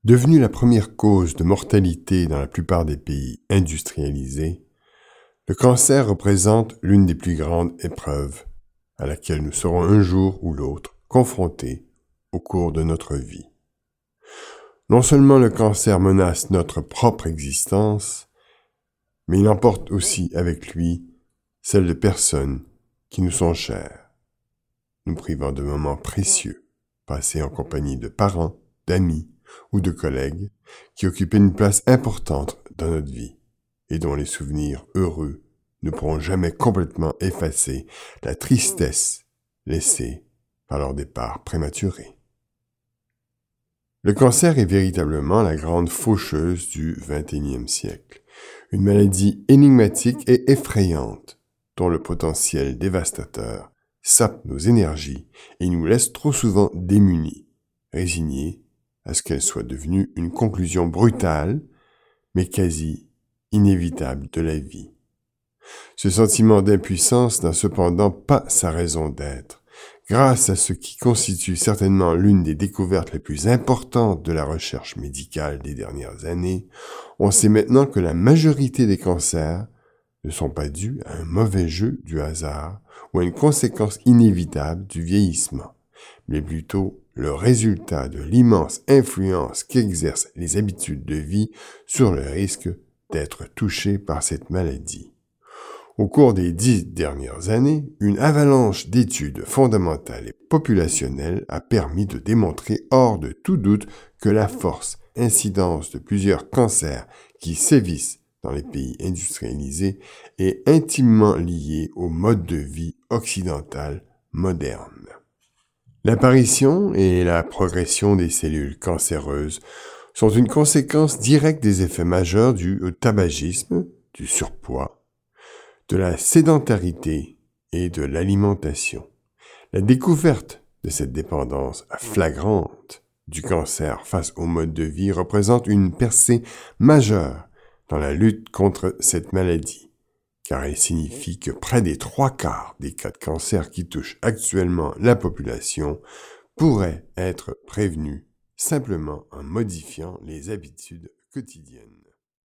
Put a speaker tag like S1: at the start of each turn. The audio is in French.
S1: Devenu la première cause de mortalité dans la plupart des pays industrialisés, le cancer représente l'une des plus grandes épreuves à laquelle nous serons un jour ou l'autre confrontés au cours de notre vie. Non seulement le cancer menace notre propre existence, mais il emporte aussi avec lui celle de personnes qui nous sont chères, nous privant de moments précieux passés en compagnie de parents, d'amis ou de collègues qui occupaient une place importante dans notre vie et dont les souvenirs heureux ne pourront jamais complètement effacer la tristesse laissée par leur départ prématuré. Le cancer est véritablement la grande faucheuse du XXIe siècle, une maladie énigmatique et effrayante dont le potentiel dévastateur sape nos énergies et nous laisse trop souvent démunis, résignés à ce qu'elle soit devenue une conclusion brutale, mais quasi inévitable de la vie. Ce sentiment d'impuissance n'a cependant pas sa raison d'être. Grâce à ce qui constitue certainement l'une des découvertes les plus importantes de la recherche médicale des dernières années, on sait maintenant que la majorité des cancers ne sont pas dus à un mauvais jeu du hasard ou à une conséquence inévitable du vieillissement, mais plutôt le résultat de l'immense influence qu'exercent les habitudes de vie sur le risque d'être touché par cette maladie. Au cours des 10 dernières années, une avalanche d'études fondamentales et populationnelles a permis de démontrer hors de tout doute que la forte incidence de plusieurs cancers qui sévissent dans les pays industrialisés est intimement liée au mode de vie occidental moderne. L'apparition et la progression des cellules cancéreuses sont une conséquence directe des effets majeurs du tabagisme, du surpoids, de la sédentarité et de l'alimentation. La découverte de cette dépendance flagrante du cancer face au mode de vie représente une percée majeure dans la lutte contre cette maladie, car elle signifie que près des 3/4 des cas de cancer qui touchent actuellement la population pourraient être prévenus simplement en modifiant les habitudes quotidiennes.